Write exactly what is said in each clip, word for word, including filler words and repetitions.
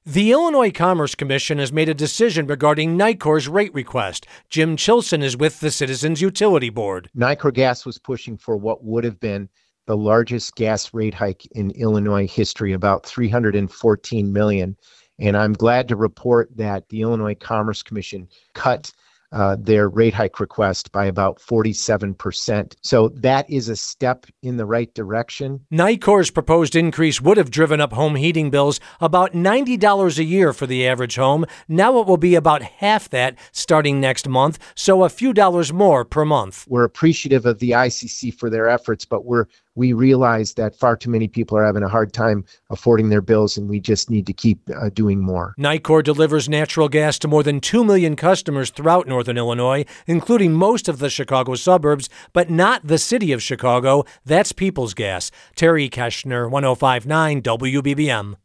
The Illinois Commerce Commission has made a decision regarding Nicor's rate request. Jim Chilson is with the Citizens Utility Board. Nicor Gas was pushing for what would have been the largest gas rate hike in Illinois history, about three hundred fourteen million dollars. And I'm glad to report that the Illinois Commerce Commission cut Uh, their rate hike request by about forty-seven percent. So that is a step in the right direction. Nicor's proposed increase would have driven up home heating bills about ninety dollars a year for the average home. Now it will be about half that starting next month, so a few dollars more per month. We're appreciative of the I C C for their efforts, but we're we realize that far too many people are having a hard time affording their bills, and we just need to keep uh, doing more. Nicor delivers natural gas to more than two million customers throughout Northern Illinois, including most of the Chicago suburbs, but not the city of Chicago. That's People's Gas. Terry Keschner, one oh five point nine W B B M.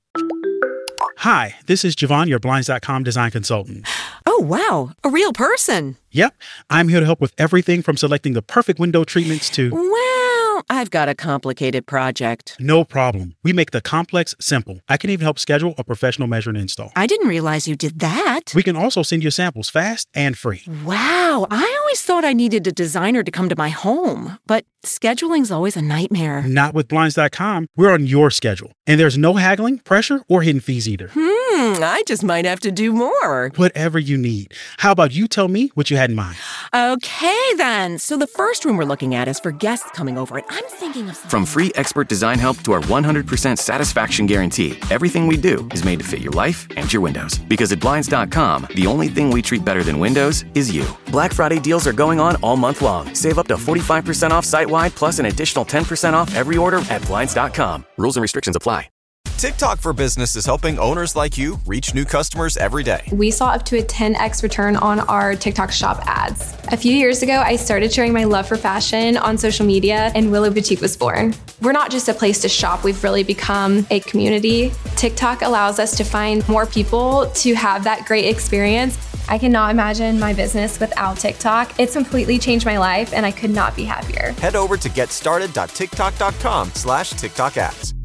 Hi, this is Javon, your Blinds dot com design consultant. Oh, wow. A real person. Yep. I'm here to help with everything from selecting the perfect window treatments to... Well, I've got a complicated project. No problem. We make the complex simple. I can even help schedule a professional measure and install. I didn't realize you did that. We can also send you samples fast and free. Wow. I always thought I needed a designer to come to my home, but scheduling's always a nightmare. Not with Blinds dot com. We're on your schedule. And there's no haggling, pressure, or hidden fees either. Hmm, I just might have to do more. Whatever you need. How about you tell me what you had in mind? Okay, then. So the first room we're looking at is for guests coming over, and I'm thinking of... From free expert design help to our one hundred percent satisfaction guarantee, everything we do is made to fit your life and your windows. Because at Blinds dot com, the only thing we treat better than windows is you. Black Friday deals are going on all month long. Save up to forty-five percent off site-wide, plus an additional ten percent off every order at Blinds dot com. Rules and restrictions apply. TikTok for Business is helping owners like you reach new customers every day. We saw up to a ten x return on our TikTok shop ads. A few years ago, I started sharing my love for fashion on social media, and Willow Boutique was born. We're not just a place to shop, we've really become a community. TikTok allows us to find more people to have that great experience. I cannot imagine my business without TikTok. It's completely changed my life, and I could not be happier. Head over to get started dot tiktok dot com slash TikTok ads.